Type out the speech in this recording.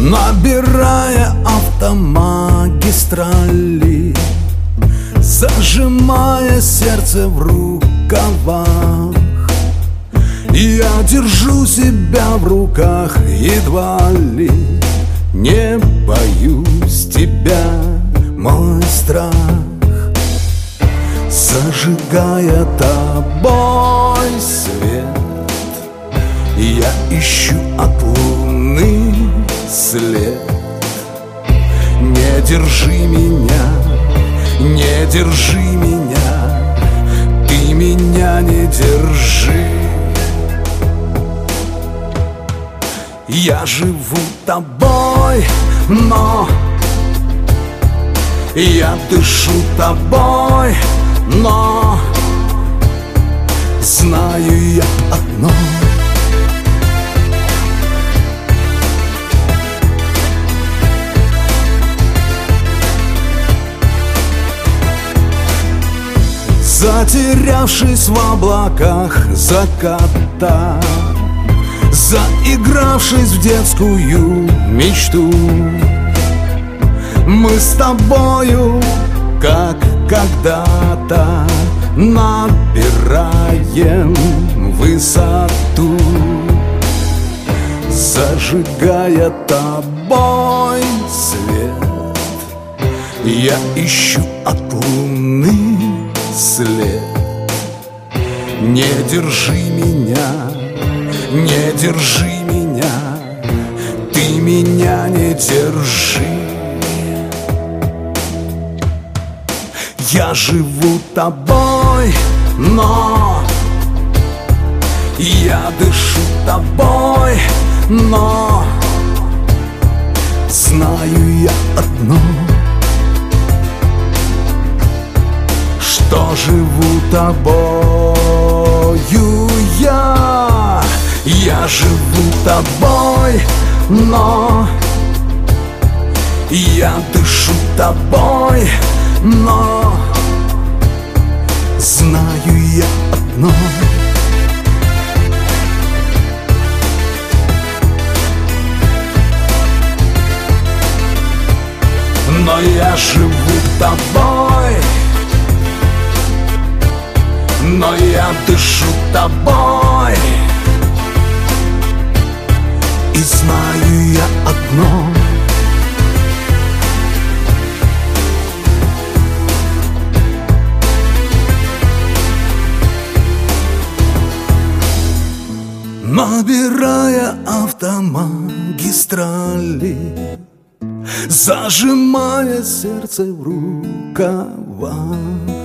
набирая автомагистрали, зажимая сердце в рукавах. Я держу себя в руках, едва ли не боюсь тебя, мой страх. Зажигая тобой свет, я ищу от луны след. Не держи меня, не держи меня, ты меня не держи. Я живу тобой, но я дышу тобой, но знаю я одно: затерявшись в облаках заката, заигравшись в детскую мечту, мы с тобою, как когда-то, набираем высоту. Зажигая тобой свет, я ищу от луны след. Не держи меня, не держи меня, ты меня не держи. Я живу тобой, но я дышу тобой, но знаю я одно: что живу тобою я. Я живу тобой, но я дышу тобой, но знаю я одно: но я живу тобой, но я дышу тобой, и знаю я одно: набирая автомагистрали, зажимая сердце в рукавах,